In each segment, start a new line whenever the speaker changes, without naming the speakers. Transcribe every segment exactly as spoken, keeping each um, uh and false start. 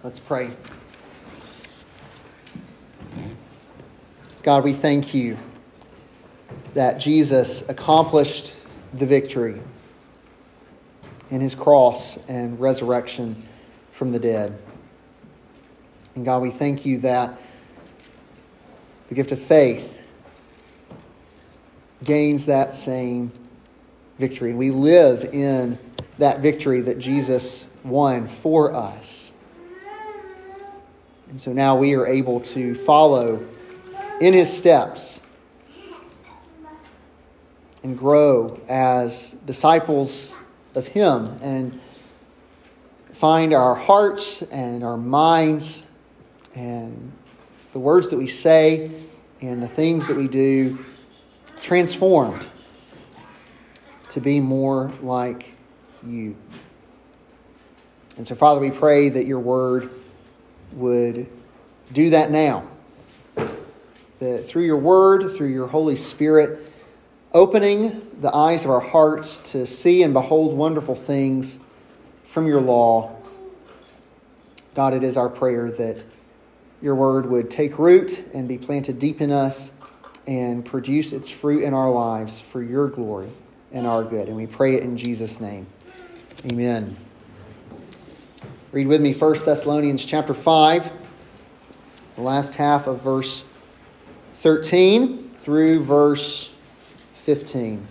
Let's pray. God, we thank you that Jesus accomplished the victory in his cross and resurrection from the dead. And God, we thank you that the gift of faith gains that same victory. And we live in that victory that Jesus won for us. And so now we are able to follow in his steps and grow as disciples of him and find our hearts and our minds and the words that we say and the things that we do transformed to be more like you. And so, Father, we pray that your word would do that now. That through your word, through your Holy Spirit, opening the eyes of our hearts to see and behold wonderful things from your law. God, it is our prayer that your word would take root and be planted deep in us and produce its fruit in our lives for your glory and our good. And we pray it in Jesus' name. Amen. Read with me First Thessalonians chapter five, the last half of verse thirteen through verse fifteen.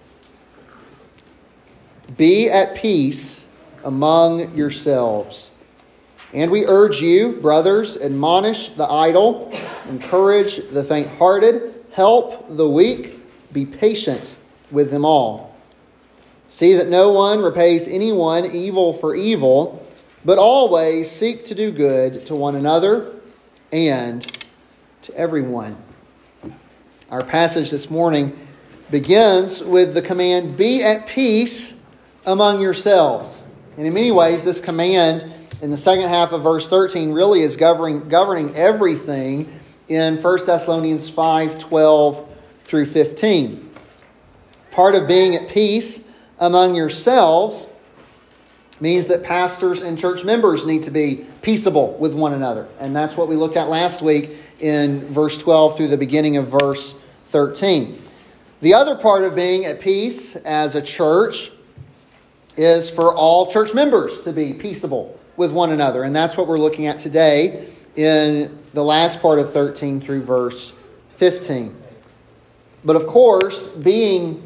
Be at peace among yourselves. And we urge you, brothers, admonish the idle, encourage the faint-hearted, help the weak, be patient with them all. See that no one repays anyone evil for evil, but always seek to do good to one another and to everyone. Our passage this morning begins with the command, be at peace among yourselves. And in many ways, this command in the second half of verse thirteen really is governing, governing everything in First Thessalonians five, twelve through fifteen. Part of being at peace among yourselves means that pastors and church members need to be peaceable with one another. And that's what we looked at last week in verse twelve through the beginning of verse thirteen. The other part of being at peace as a church is for all church members to be peaceable with one another. And that's what we're looking at today in the last part of thirteen through verse fifteen. But of course, being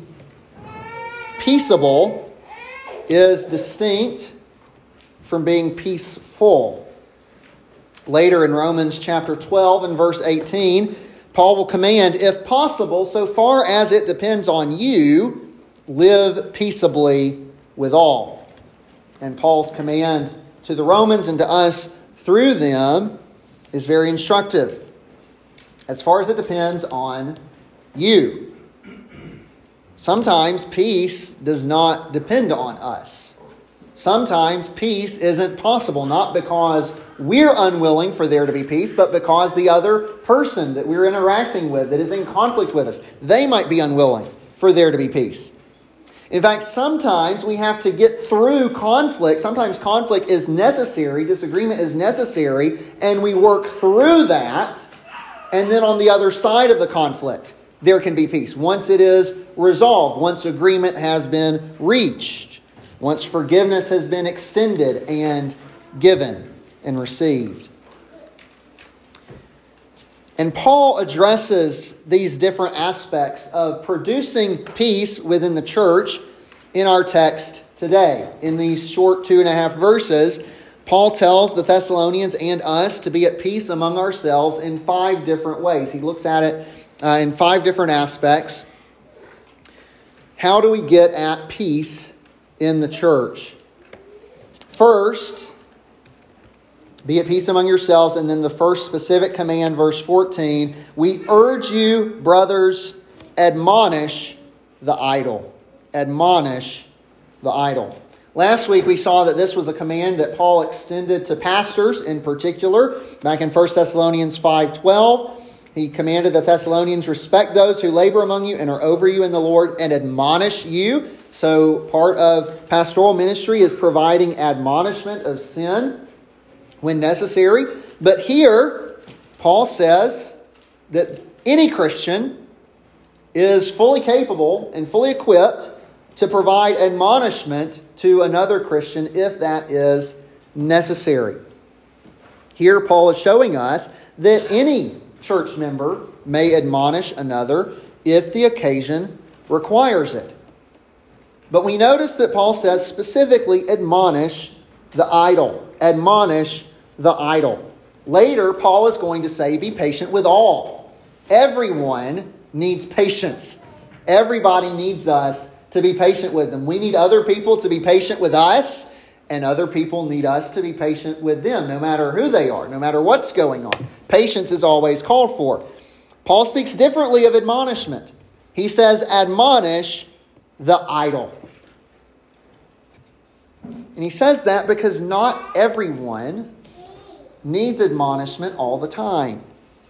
peaceable is distinct from being peaceful. Later in Romans chapter twelve and verse eighteen, Paul will command, if possible, so far as it depends on you, live peaceably with all. And Paul's command to the Romans and to us through them is very instructive. As far as it depends on you. Sometimes peace does not depend on us. Sometimes peace isn't possible, not because we're unwilling for there to be peace, but because the other person that we're interacting with, that is in conflict with us, they might be unwilling for there to be peace. In fact, sometimes we have to get through conflict. Sometimes conflict is necessary, disagreement is necessary, and we work through that, and then on the other side of the conflict, there can be peace. Once it is resolved, once agreement has been reached, once forgiveness has been extended and given and received. And Paul addresses these different aspects of producing peace within the church in our text today. In these short two and a half verses, Paul tells the Thessalonians and us to be at peace among ourselves in five different ways. He looks at it uh, in five different aspects. How do we get at peace in the church? First, be at peace among yourselves. And then the first specific command, verse fourteen, we urge you, brothers, admonish the idle. Admonish the idle. Last week we saw that this was a command that Paul extended to pastors in particular. Back in First Thessalonians five twelve, he commanded the Thessalonians, respect those who labor among you and are over you in the Lord and admonish you. So part of pastoral ministry is providing admonishment of sin. when necessary. But here, Paul says that any Christian is fully capable and fully equipped to provide admonishment to another Christian if that is necessary. Here, Paul is showing us that any church member may admonish another if the occasion requires it. But we notice that Paul says specifically, admonish the idle. Admonish the idle. Later, Paul is going to say, be patient with all. Everyone needs patience. Everybody needs us to be patient with them. We need other people to be patient with us, and other people need us to be patient with them, no matter who they are, no matter what's going on. Patience is always called for. Paul speaks differently of admonishment. He says, admonish the idle. And he says that because not everyone needs admonishment all the time.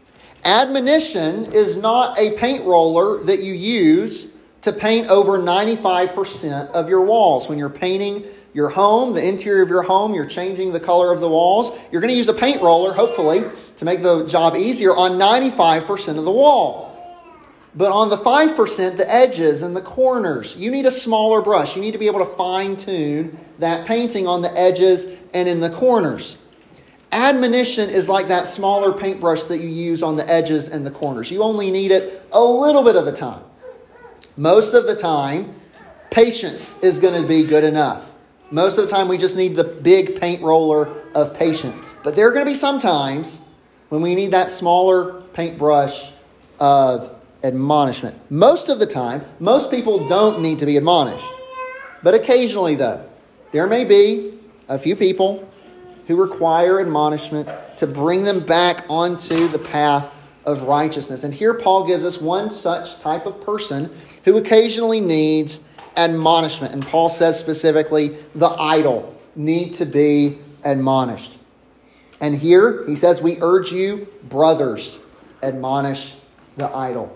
Admonition is not a paint roller that you use to paint over ninety-five percent of your walls. When you're painting your home, the interior of your home, you're changing the color of the walls, you're going to use a paint roller, hopefully, to make the job easier on ninety-five percent of the wall. But on the five percent, the edges and the corners, you need a smaller brush. You need to be able to fine-tune that painting on the edges and in the corners. Admonition is like that smaller paintbrush that you use on the edges and the corners. You only need it a little bit of the time. Most of the time, patience is going to be good enough. Most of the time, we just need the big paint roller of patience. But there are going to be some times when we need that smaller paintbrush of admonishment. Most of the time, most people don't need to be admonished. But occasionally, though, there may be a few people who require admonishment to bring them back onto the path of righteousness. And here Paul gives us one such type of person who occasionally needs admonishment. And Paul says specifically, the idle need to be admonished. And here he says, we urge you, brothers, admonish the idle.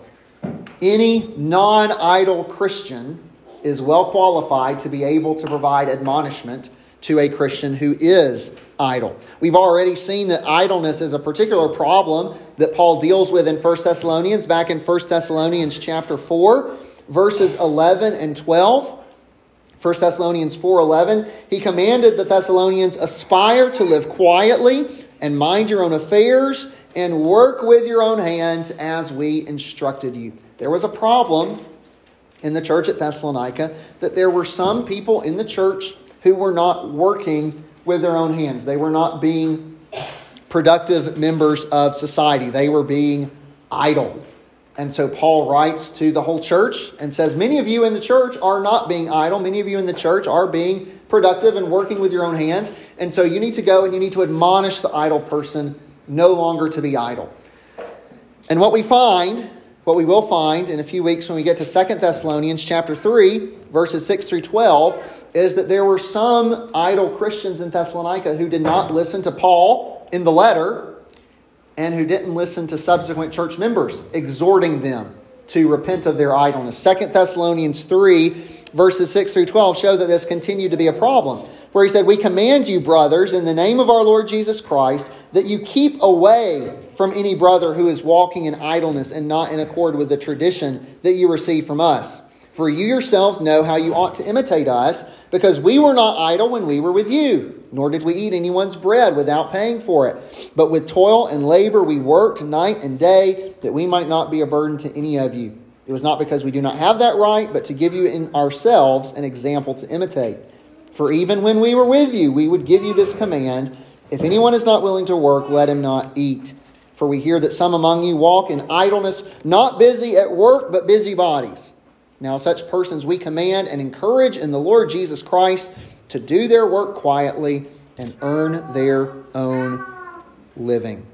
Any non-idle Christian is well qualified to be able to provide admonishment to a Christian who is idle. We've already seen that idleness is a particular problem that Paul deals with in First Thessalonians, back in First Thessalonians chapter four, verses eleven and twelve. First Thessalonians four eleven, he commanded the Thessalonians, aspire to live quietly and mind your own affairs and work with your own hands as we instructed you. There was a problem in the church at Thessalonica that there were some people in the church who were not working with their own hands. They were not being productive members of society. They were being idle. And so Paul writes to the whole church and says, many of you in the church are not being idle. Many of you in the church are being productive and working with your own hands. And so you need to go and you need to admonish the idle person no longer to be idle. And what we find, what we will find in a few weeks when we get to Second Thessalonians chapter three, verses six through twelve, is that there were some idle Christians in Thessalonica who did not listen to Paul in the letter and who didn't listen to subsequent church members exhorting them to repent of their idleness. Second Thessalonians three, verses six through twelve show that this continued to be a problem, where he said, we command you, brothers, in the name of our Lord Jesus Christ, that you keep away from any brother who is walking in idleness and not in accord with the tradition that you receive from us. For you yourselves know how you ought to imitate us, because we were not idle when we were with you, nor did we eat anyone's bread without paying for it. But with toil and labor we worked night and day, that we might not be a burden to any of you. It was not because we do not have that right, but to give you in ourselves an example to imitate. For even when we were with you, we would give you this command, if anyone is not willing to work, let him not eat. For we hear that some among you walk in idleness, not busy at work, but busybodies. Now such persons we command and encourage in the Lord Jesus Christ to do their work quietly and earn their own living.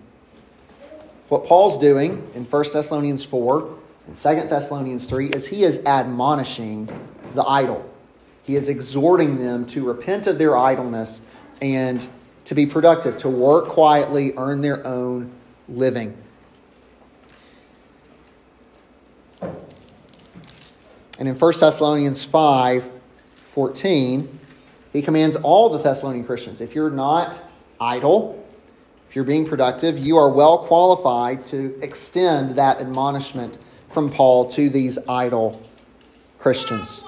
What Paul's doing in First Thessalonians four and Second Thessalonians three is he is admonishing the idle. He is exhorting them to repent of their idleness and to be productive, to work quietly, earn their own living. And in First Thessalonians five fourteen, he commands all the Thessalonian Christians, if you're not idle, if you're being productive, you are well qualified to extend that admonishment from Paul to these idle Christians.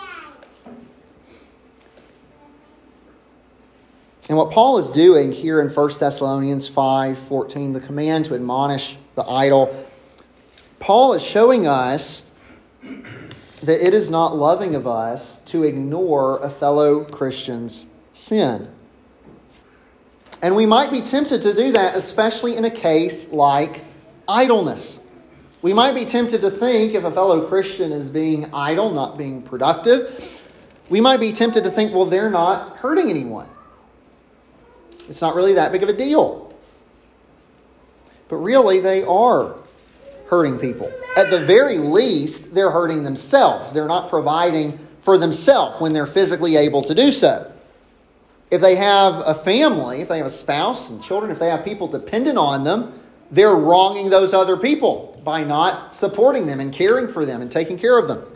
And what Paul is doing here in First Thessalonians five fourteen, the command to admonish the idle, Paul is showing us that it is not loving of us to ignore a fellow Christian's sin. And we might be tempted to do that, especially in a case like idleness. We might be tempted to think if a fellow Christian is being idle, not being productive, we might be tempted to think, well, they're not hurting anyone. It's not really that big of a deal. But really, they are hurting people. At the very least, they're hurting themselves. They're not providing for themselves when they're physically able to do so. If they have a family, if they have a spouse and children, if they have people dependent on them, they're wronging those other people by not supporting them and caring for them and taking care of them.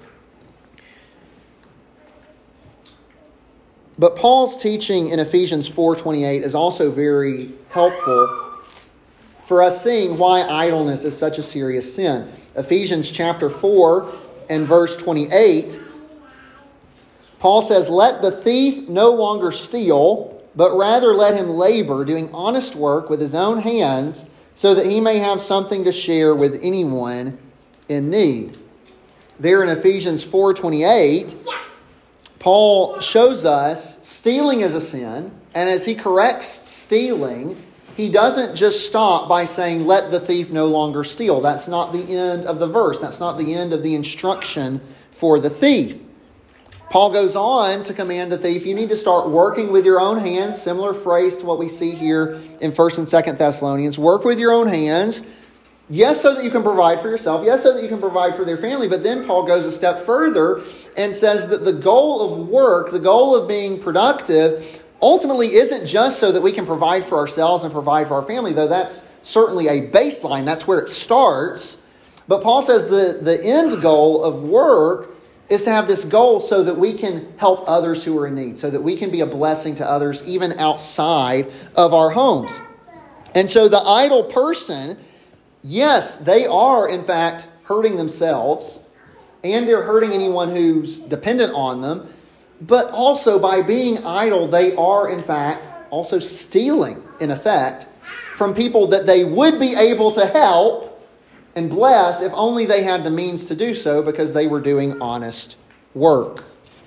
But Paul's teaching in Ephesians four twenty-eight is also very helpful for us seeing why idleness is such a serious sin. Ephesians chapter four and verse twenty-eight, Paul says, "Let the thief no longer steal, but rather let him labor, doing honest work with his own hands, so that he may have something to share with anyone in need." There in Ephesians four twenty-eight, Paul shows us stealing is a sin, and as he corrects stealing, he doesn't just stop by saying, "Let the thief no longer steal." That's not the end of the verse. That's not the end of the instruction for the thief. Paul goes on to command the thief, you need to start working with your own hands. Similar phrase to what we see here in First and Second Thessalonians. Work with your own hands. Yes, so that you can provide for yourself. Yes, so that you can provide for their family. But then Paul goes a step further and says that the goal of work, the goal of being productive, ultimately isn't just so that we can provide for ourselves and provide for our family, though that's certainly a baseline. That's where it starts. But Paul says the, the end goal of work is to have this goal so that we can help others who are in need, so that we can be a blessing to others even outside of our homes. And so the idle person, yes, they are in fact hurting themselves, and they're hurting anyone who's dependent on them, but also by being idle, they are in fact also stealing, in effect, from people that they would be able to help and bless if only they had the means to do so because they were doing honest work.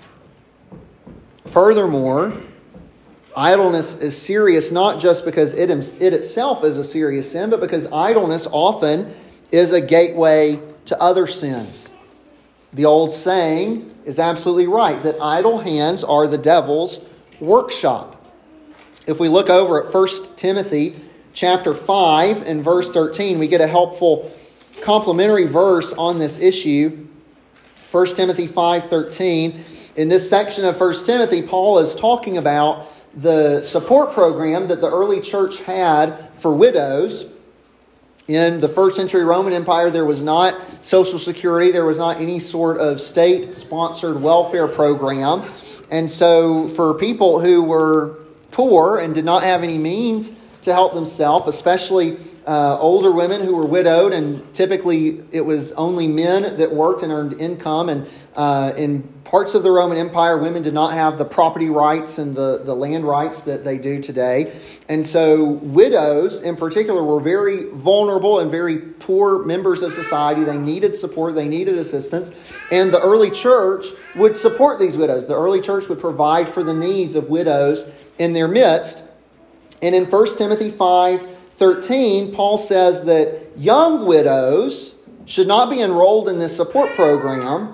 Furthermore, idleness is serious not just because it, it itself is a serious sin, but because idleness often is a gateway to other sins. The old saying is absolutely right, that idle hands are the devil's workshop. If we look over at First Timothy chapter five and verse thirteen, we get a helpful complementary verse on this issue. First Timothy five thirteen. In this section of First Timothy, Paul is talking about the support program that the early church had for widows. In the first century Roman Empire, there was not Social Security. There was not any sort of state-sponsored welfare program. And so for people who were poor and did not have any means to help themselves, especially uh, older women who were widowed, and typically it was only men that worked and earned income. And uh, in parts of the Roman Empire, women did not have the property rights and the, the land rights that they do today. And so widows in particular were very vulnerable and very poor members of society. They needed support. They needed assistance. And the early church would support these widows. The early church would provide for the needs of widows in their midst. And in First Timothy five thirteen, Paul says that young widows should not be enrolled in this support program.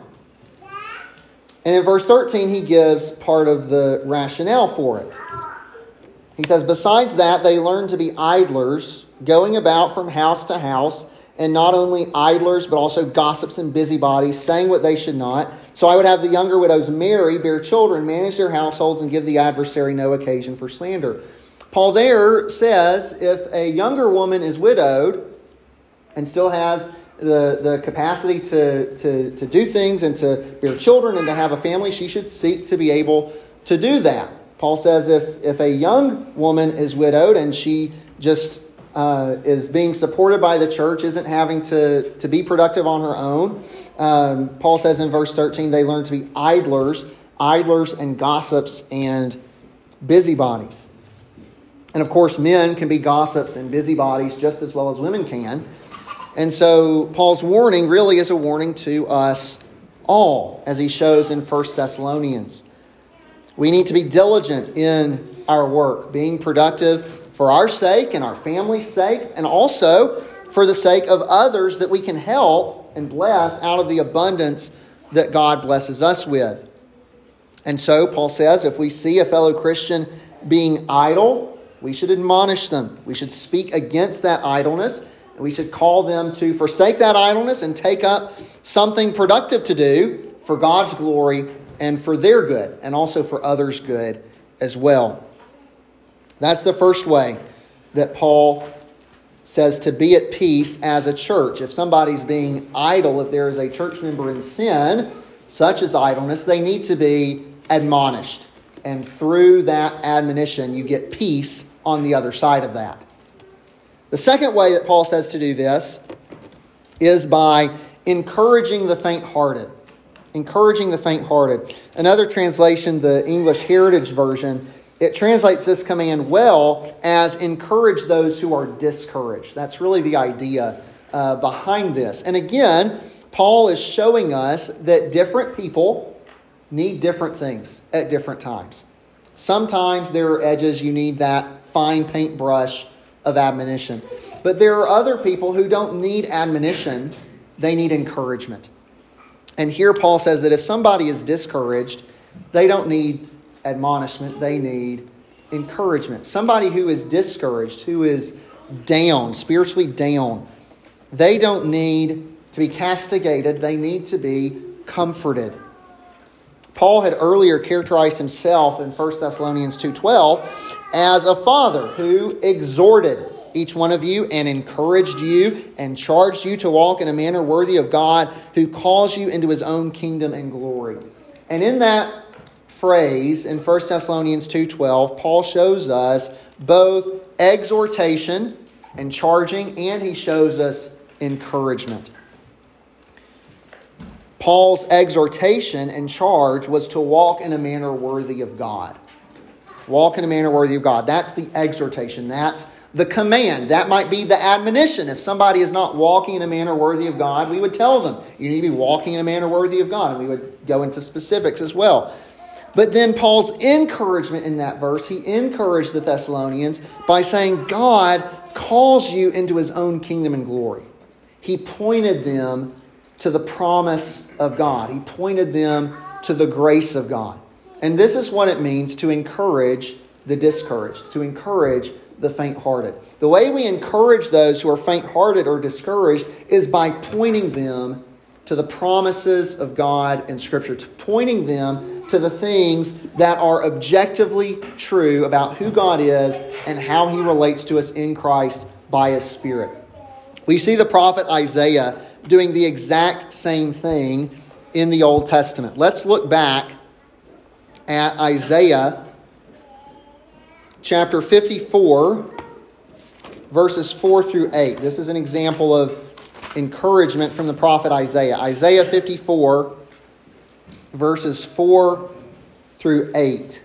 And in verse thirteen, he gives part of the rationale for it. He says, besides that, they learn to be idlers, going about from house to house, and not only idlers, but also gossips and busybodies, saying what they should not. So I would have the younger widows marry, bear children, manage their households, and give the adversary no occasion for slander. Paul there says if a younger woman is widowed and still has the, the capacity to, to, to do things and to bear children and to have a family, she should seek to be able to do that. Paul says if, if a young woman is widowed and she just uh, is being supported by the church, isn't having to, to be productive on her own. Um, Paul says in verse thirteen, they learn to be idlers, idlers and gossips and busybodies. And of course, men can be gossips and busybodies just as well as women can. And so Paul's warning really is a warning to us all, as he shows in First Thessalonians. We need to be diligent in our work, being productive for our sake and our family's sake, and also for the sake of others that we can help and bless out of the abundance that God blesses us with. And so Paul says, if we see a fellow Christian being idle, we should admonish them. We should speak against that idleness. We should call them to forsake that idleness and take up something productive to do for God's glory and for their good, and also for others' good as well. That's the first way that Paul says to be at peace as a church. If somebody's being idle, if there is a church member in sin, such as idleness, they need to be admonished. And through that admonition, you get peace on the other side of that. The second way that Paul says to do this is by encouraging the faint-hearted. Encouraging the faint-hearted. Another translation, the English Heritage Version, it translates this command well as encourage those who are discouraged. That's really the idea uh, behind this. And again, Paul is showing us that different people need different things at different times. Sometimes there are edges you need that fine paintbrush of admonition. But there are other people who don't need admonition, they need encouragement. And here Paul says that if somebody is discouraged, they don't need admonishment, they need encouragement. Somebody who is discouraged, who is down, spiritually down, they don't need to be castigated, they need to be comforted. Paul had earlier characterized himself in First Thessalonians two twelve as a father who exhorted each one of you and encouraged you and charged you to walk in a manner worthy of God, who calls you into his own kingdom and glory. And in that phrase in First Thessalonians two twelve, Paul shows us both exhortation and charging, and he shows us encouragement. Paul's exhortation and charge was to walk in a manner worthy of God. Walk in a manner worthy of God. That's the exhortation. That's the command. That might be the admonition. If somebody is not walking in a manner worthy of God, we would tell them, you need to be walking in a manner worthy of God. And we would go into specifics as well. But then Paul's encouragement in that verse, he encouraged the Thessalonians by saying God calls you into his own kingdom and glory. He pointed them to the promise of God. He pointed them to the grace of God. And this is what it means to encourage the discouraged, to encourage the faint-hearted. The way we encourage those who are faint-hearted or discouraged is by pointing them to the promises of God in Scripture, to pointing them to the things that are objectively true about who God is and how he relates to us in Christ by his Spirit. We see the prophet Isaiah doing the exact same thing in the Old Testament. Let's look back at Isaiah chapter fifty-four, verses four through eight. This is an example of encouragement from the prophet Isaiah. Isaiah fifty-four, verses four through eight.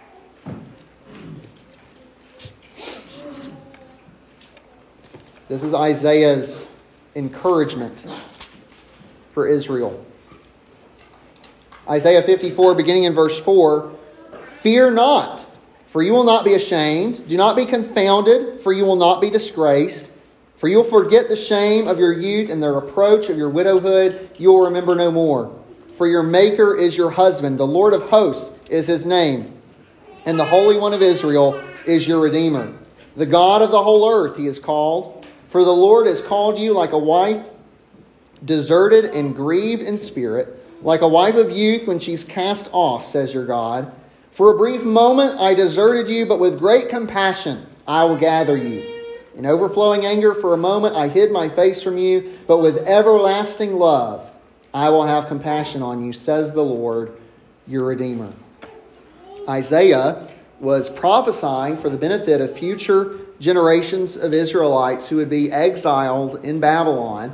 This is Isaiah's encouragement for Israel. Isaiah fifty-four, beginning in verse four, "Fear not, for you will not be ashamed. Do not be confounded, for you will not be disgraced. For you will forget the shame of your youth and the reproach of your widowhood you will remember no more. For your Maker is your husband, the Lord of hosts is his name, and the Holy One of Israel is your Redeemer. The God of the whole earth he is called. For the Lord has called you like a wife deserted and grieved in spirit, like a wife of youth when she's cast off, says your God. For a brief moment I deserted you, but with great compassion I will gather you. In overflowing anger for a moment I hid my face from you, but with everlasting love I will have compassion on you, says the Lord, your Redeemer." Isaiah was prophesying for the benefit of future generations of Israelites who would be exiled in Babylon.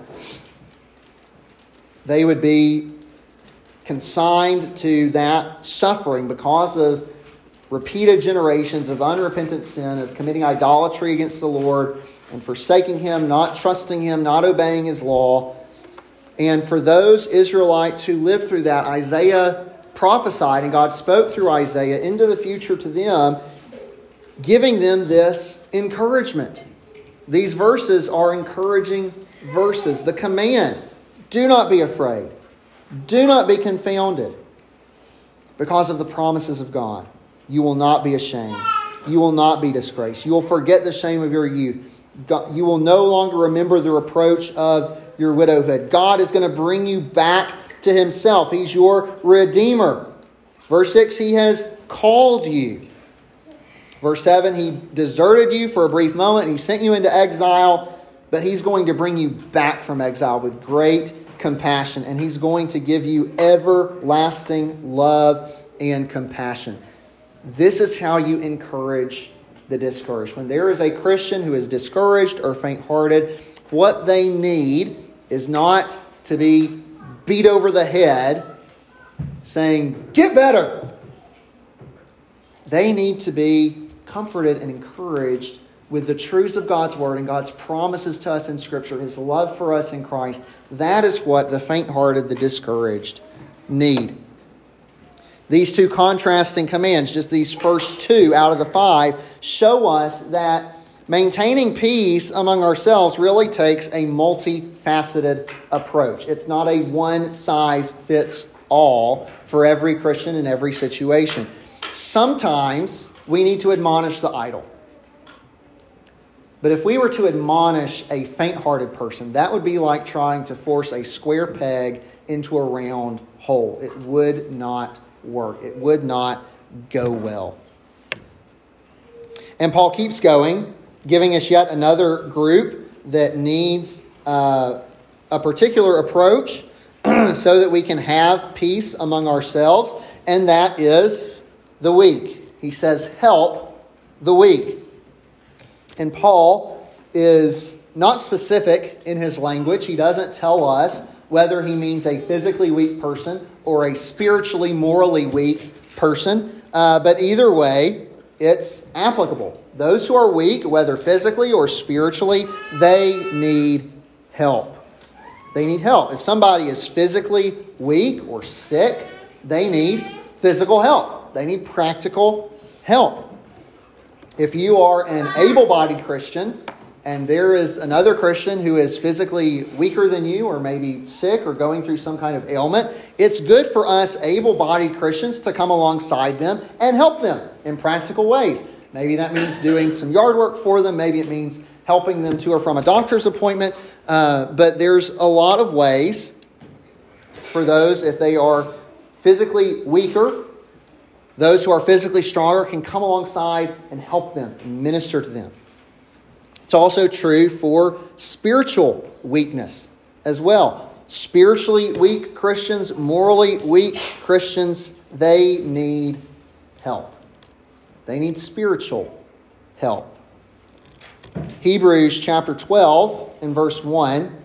They would be consigned to that suffering because of repeated generations of unrepentant sin, of committing idolatry against the Lord and forsaking Him, not trusting Him, not obeying His law. And for those Israelites who lived through that, Isaiah prophesied, and God spoke through Isaiah into the future to them, giving them this encouragement. These verses are encouraging verses. The command, do not be afraid. Do not be confounded because of the promises of God. You will not be ashamed. You will not be disgraced. You will forget the shame of your youth. God, you will no longer remember the reproach of your widowhood. God is going to bring you back to Himself. He's your Redeemer. Verse six, He has called you. Verse seven, He deserted you for a brief moment. He sent you into exile, but He's going to bring you back from exile with great compassion. And He's going to give you everlasting love and compassion. This is how you encourage the discouraged. When there is a Christian who is discouraged or faint-hearted, what they need is not to be beat over the head saying, get better. They need to be comforted and encouraged with the truths of God's Word and God's promises to us in Scripture, His love for us in Christ. That is what the faint-hearted, the discouraged need. These two contrasting commands, just these first two out of the five, show us that maintaining peace among ourselves really takes a multifaceted approach. It's not a one-size-fits-all for every Christian in every situation. Sometimes we need to admonish the idle. But if we were to admonish a faint-hearted person, that would be like trying to force a square peg into a round hole. It would not work. It would not go well. And Paul keeps going, giving us yet another group that needs uh, a particular approach so that we can have peace among ourselves, and that is the weak. He says, help the weak. And Paul is not specific in his language. He doesn't tell us whether he means a physically weak person or a spiritually, morally weak person. Uh, but either way, it's applicable. Those who are weak, whether physically or spiritually, they need help. They need help. If somebody is physically weak or sick, they need physical help. They need practical help. If you are an able-bodied Christian and there is another Christian who is physically weaker than you or maybe sick or going through some kind of ailment, it's good for us able-bodied Christians to come alongside them and help them in practical ways. Maybe that means doing some yard work for them. Maybe it means helping them to or from a doctor's appointment. Uh, but there's a lot of ways for those, if they are physically weaker, those who are physically stronger can come alongside and help them and minister to them. It's also true for spiritual weakness as well. Spiritually weak Christians, morally weak Christians, they need help. They need spiritual help. Hebrews chapter twelve and verse one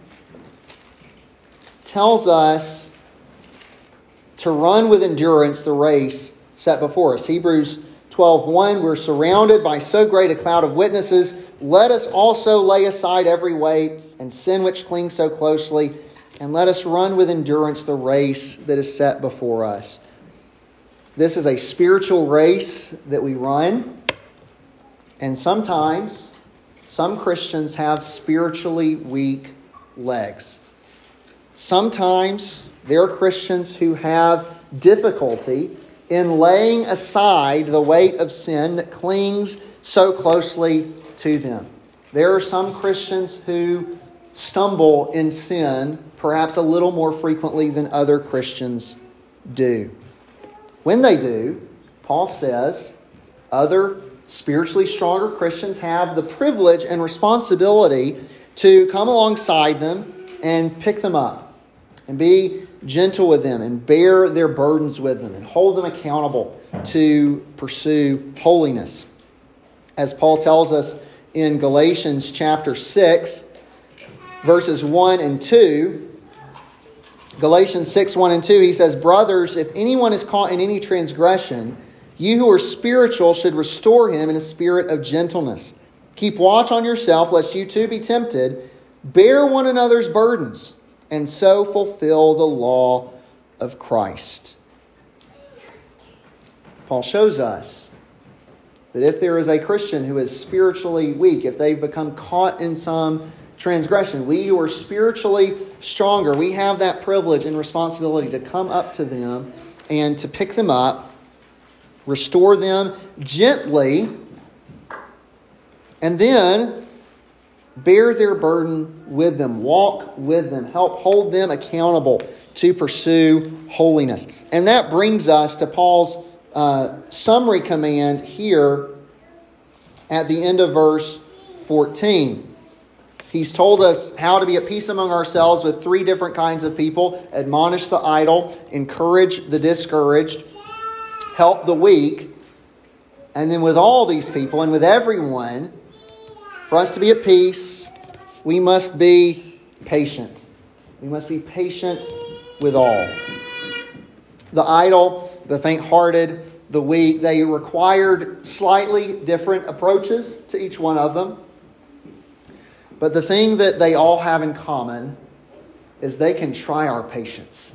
tells us to run with endurance the race set before us. Hebrews twelve one, we're surrounded by so great a cloud of witnesses. Let us also lay aside every weight and sin which clings so closely, and let us run with endurance the race that is set before us. This is a spiritual race that we run, and sometimes some Christians have spiritually weak legs. Sometimes there are Christians who have difficulty in laying aside the weight of sin that clings so closely to them. There are some Christians who stumble in sin perhaps a little more frequently than other Christians do. When they do, Paul says, other spiritually stronger Christians have the privilege and responsibility to come alongside them and pick them up and be gentle with them and bear their burdens with them and hold them accountable to pursue holiness. As Paul tells us in Galatians chapter six, verses one and two. Galatians six, one and two, he says, "Brothers, if anyone is caught in any transgression, you who are spiritual should restore him in a spirit of gentleness. Keep watch on yourself, lest you too be tempted. Bear one another's burdens, and so fulfill the law of Christ." Paul shows us that if there is a Christian who is spiritually weak, if they've become caught in some transgression, we who are spiritually stronger, we have that privilege and responsibility to come up to them and to pick them up, restore them gently, and then bear their burden with them, walk with them, help hold them accountable to pursue holiness. And that brings us to Paul's uh, summary command here at the end of verse fourteen. He's told us how to be at peace among ourselves with three different kinds of people: admonish the idle, encourage the discouraged, help the weak. And then with all these people and with everyone, for us to be at peace, we must be patient. We must be patient with all. The idle, the faint-hearted, the weak, they required slightly different approaches to each one of them. But the thing that they all have in common is they can try our patience.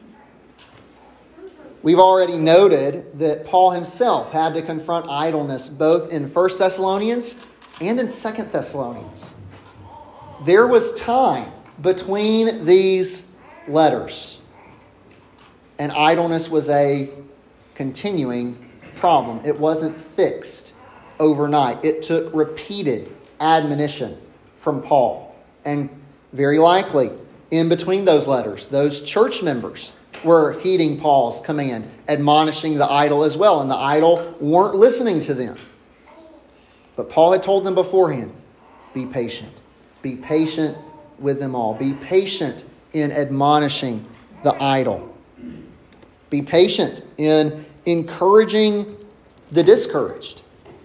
We've already noted that Paul himself had to confront idleness both in First Thessalonians and in Second Thessalonians. There was time between these letters, and idleness was a continuing problem. It wasn't fixed overnight. It took repeated admonition from Paul. And very likely, in between those letters, those church members were heeding Paul's command, admonishing the idle as well. And the idle weren't listening to them. But Paul had told them beforehand, be patient. Be patient with them all. Be patient in admonishing the idle. Be patient in encouraging the discouraged.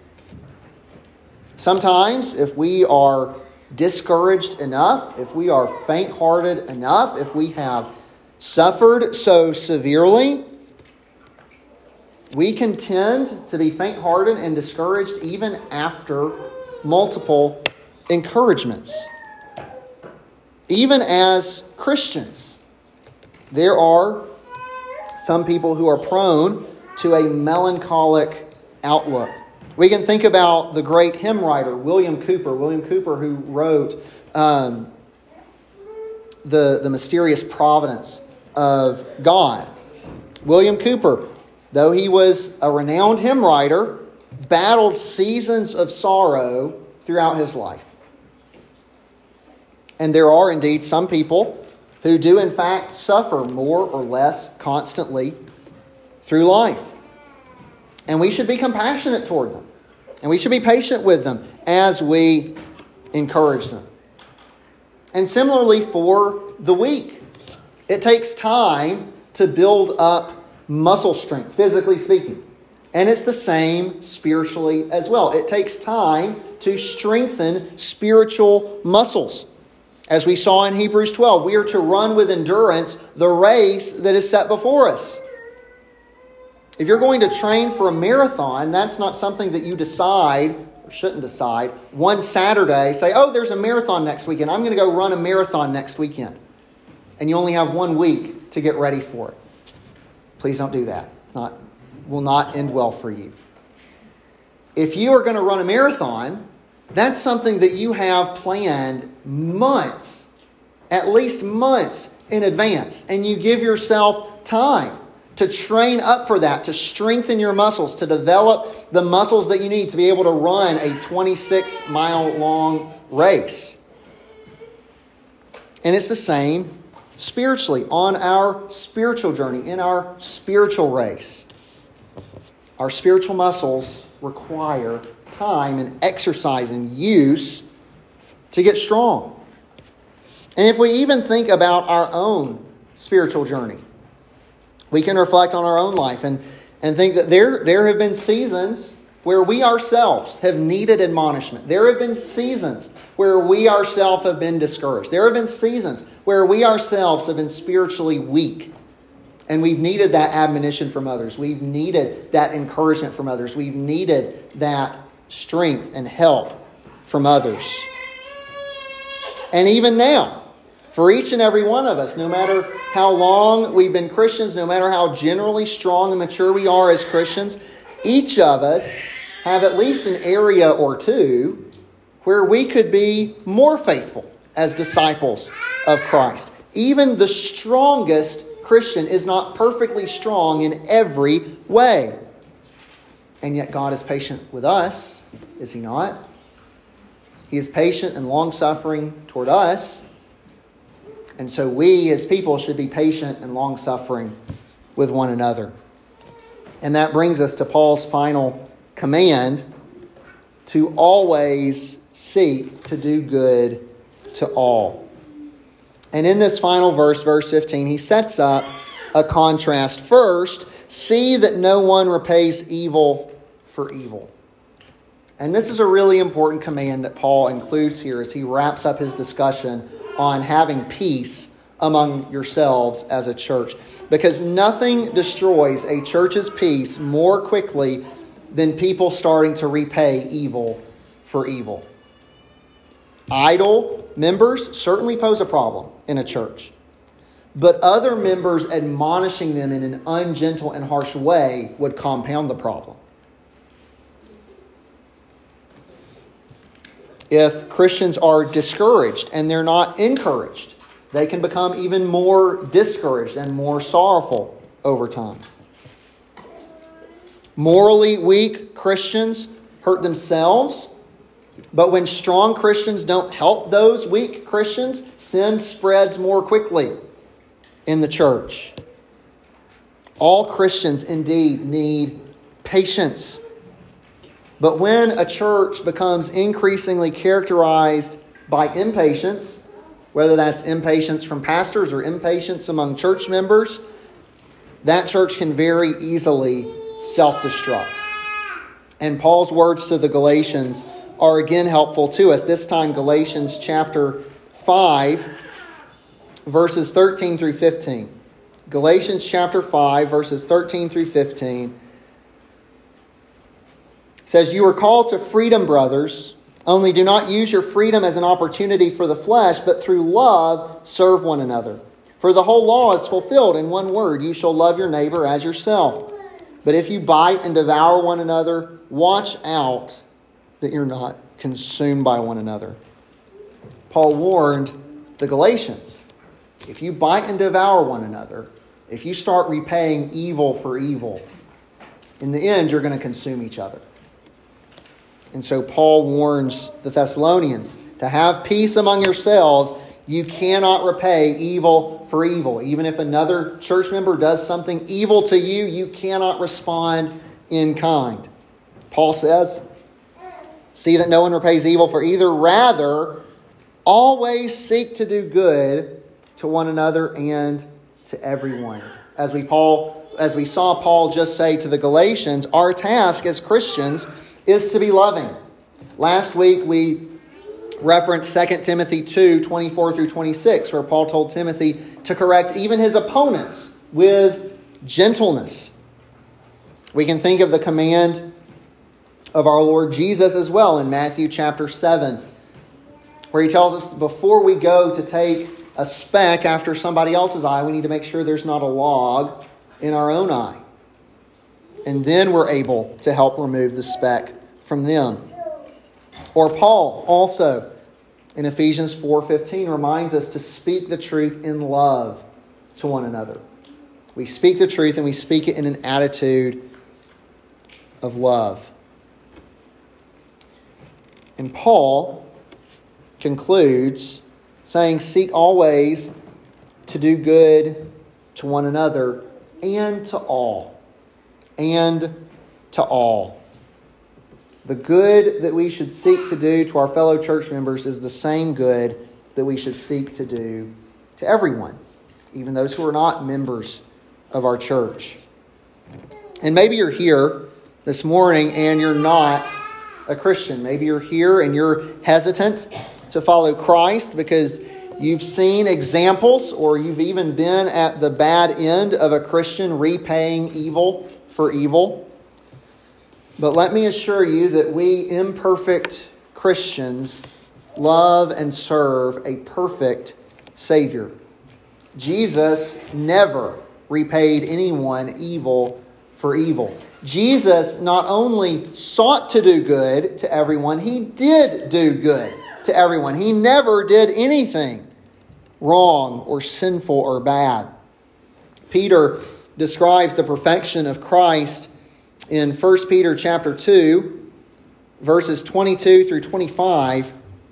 Sometimes, if we are discouraged enough, if we are faint-hearted enough, if we have suffered so severely, we can tend to be faint-hearted and discouraged even after multiple encouragements. Even as Christians, there are some people who are prone to a melancholic outlook. We can think about the great hymn writer, William Cowper. William Cowper, who wrote um, the, the Mysterious Providence of God. William Cowper, though he was a renowned hymn writer, battled seasons of sorrow throughout his life. And there are indeed some people who do in fact suffer more or less constantly through life. And we should be compassionate toward them. And we should be patient with them as we encourage them. And similarly for the weak. It takes time to build up muscle strength, physically speaking. And it's the same spiritually as well. It takes time to strengthen spiritual muscles. As we saw in Hebrews twelve, we are to run with endurance the race that is set before us. If you're going to train for a marathon, that's not something that you decide, or shouldn't decide, one Saturday, say, oh, there's a marathon next weekend. I'm going to go run a marathon next weekend. And you only have one week to get ready for it. Please don't do that. It's not, will not end well for you. If you are going to run a marathon, that's something that you have planned months, at least months in advance. And you give yourself time to train up for that, to strengthen your muscles, to develop the muscles that you need to be able to run a twenty-six mile long race. And it's the same spiritually on our spiritual journey, in our spiritual race. Our spiritual muscles require time and exercise and use to get strong. And if we even think about our own spiritual journey, we can reflect on our own life and, and think that there, there have been seasons where we ourselves have needed admonishment. There have been seasons where we ourselves have been discouraged. There have been seasons where we ourselves have been spiritually weak. And we've needed that admonition from others. We've needed that encouragement from others. We've needed that strength and help from others. And even now, for each and every one of us, no matter how long we've been Christians, no matter how generally strong and mature we are as Christians, each of us have at least an area or two where we could be more faithful as disciples of Christ. Even the strongest Christian is not perfectly strong in every way. And yet God is patient with us, is He not? He is patient and long-suffering toward us. And so we as people should be patient and long-suffering with one another. And that brings us to Paul's final command to always seek to do good to all. And in this final verse, verse fifteen, he sets up a contrast. First, see that no one repays evil for evil. And this is a really important command that Paul includes here as he wraps up his discussion on having peace among yourselves as a church. Because nothing destroys a church's peace more quickly than people starting to repay evil for evil. Idle members certainly pose a problem in a church. But other members admonishing them in an ungentle and harsh way would compound the problem. If Christians are discouraged and they're not encouraged, they can become even more discouraged and more sorrowful over time. Morally weak Christians hurt themselves, but when strong Christians don't help those weak Christians, sin spreads more quickly in the church. All Christians indeed need patience. But when a church becomes increasingly characterized by impatience, whether that's impatience from pastors or impatience among church members, that church can very easily self-destruct. And Paul's words to the Galatians are again helpful to us. This time Galatians chapter five, verses thirteen through fifteen. Galatians chapter five, verses thirteen through fifteen. Says, you are called to freedom, brothers. Only do not use your freedom as an opportunity for the flesh, but through love serve one another. For the whole law is fulfilled in one word, you shall love your neighbor as yourself. But if you bite and devour one another, watch out that you're not consumed by one another. Paul warned the Galatians, if you bite and devour one another, if you start repaying evil for evil, in the end you're going to consume each other. And so Paul warns the Thessalonians to have peace among yourselves. You cannot repay evil for evil. Even if another church member does something evil to you, you cannot respond in kind. Paul says, see that no one repays evil for either. Rather, always seek to do good to one another and to everyone. As we Paul, as we saw Paul just say to the Galatians, our task as Christians is to be loving. Last week we referenced Second Timothy two, twenty-four through twenty-six, where Paul told Timothy to correct even his opponents with gentleness. We can think of the command of our Lord Jesus as well in Matthew chapter seven, where he tells us before we go to take a speck after somebody else's eye, we need to make sure there's not a log in our own eye. And then we're able to help remove the speck from them. Or Paul also in Ephesians four fifteen reminds us to speak the truth in love to one another. We speak the truth and we speak it in an attitude of love. And Paul concludes saying, seek always to do good to one another and to all. And to all. The good that we should seek to do to our fellow church members is the same good that we should seek to do to everyone, even those who are not members of our church. And maybe you're here this morning and you're not a Christian. Maybe you're here and you're hesitant to follow Christ because you've seen examples or you've even been at the bad end of a Christian repaying evil for evil. But let me assure you that we imperfect Christians love and serve a perfect Savior. Jesus never repaid anyone evil for evil. Jesus not only sought to do good to everyone, he did do good to everyone. He never did anything wrong or sinful or bad. Peter describes the perfection of Christ in First Peter chapter two, verses twenty-two through twenty-five,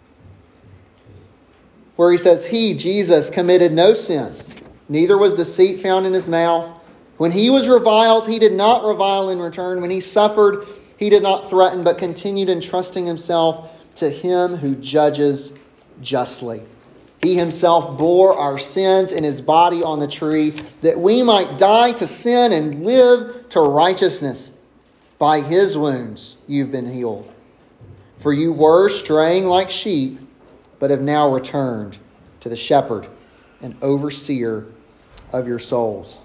where he says, He, Jesus, committed no sin, neither was deceit found in his mouth. When he was reviled, he did not revile in return. When he suffered, he did not threaten, but continued entrusting himself to him who judges justly. He himself bore our sins in his body on the tree, that we might die to sin and live to righteousness. By his wounds you've been healed. For you were straying like sheep, but have now returned to the shepherd and overseer of your souls.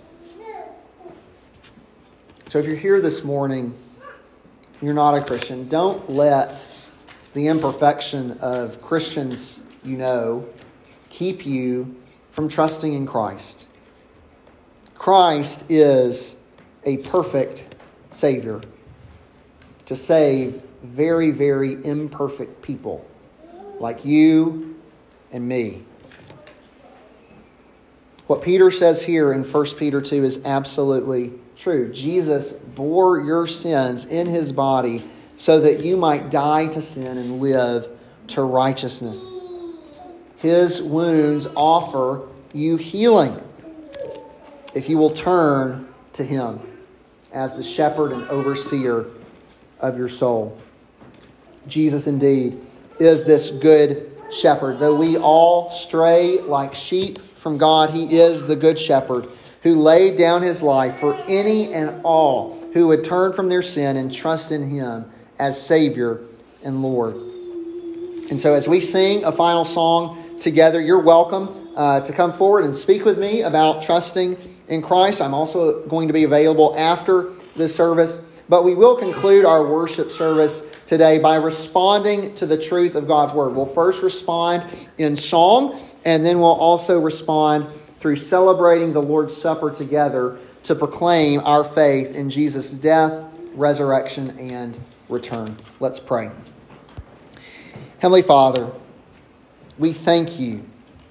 So if you're here this morning, you're not a Christian, don't let the imperfection of Christians you know keep you from trusting in Christ. Christ is a perfect Savior to save very, very imperfect people like you and me. What Peter says here in First Peter two is absolutely true. Jesus bore your sins in his body so that you might die to sin and live to righteousness. His wounds offer you healing if you will turn to him as the shepherd and overseer of your soul. Jesus indeed is this good shepherd. Though we all stray like sheep from God, he is the good shepherd who laid down his life for any and all who would turn from their sin and trust in him as Savior and Lord. And so as we sing a final song together, you're welcome uh, to come forward and speak with me about trusting in Christ. I'm also going to be available after the service. But we will conclude our worship service today by responding to the truth of God's Word. We'll first respond in song, and then we'll also respond through celebrating the Lord's Supper together to proclaim our faith in Jesus' death, resurrection, and return. Let's pray. Heavenly Father, we thank you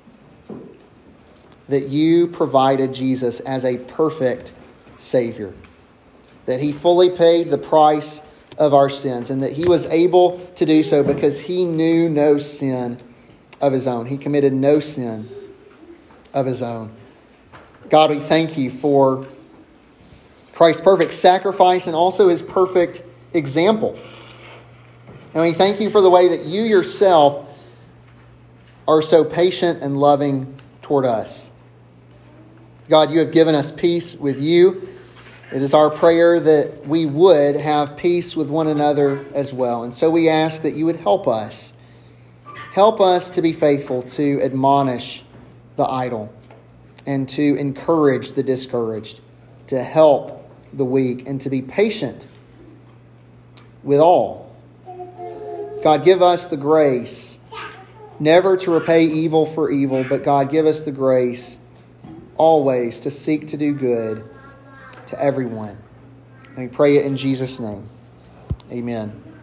that you provided Jesus as a perfect Savior, that he fully paid the price of our sins, and that he was able to do so because he knew no sin of his own. He committed no sin of his own. God, we thank you for Christ's perfect sacrifice and also his perfect example. And we thank you for the way that you yourself are so patient and loving toward us. God, you have given us peace with you. It is our prayer that we would have peace with one another as well. And so we ask that you would help us. Help us to be faithful to admonish the idle and to encourage the discouraged, to help the weak, and to be patient with all. God, give us the grace never to repay evil for evil, but God, give us the grace always to seek to do good to everyone. And we pray it in Jesus' name. Amen.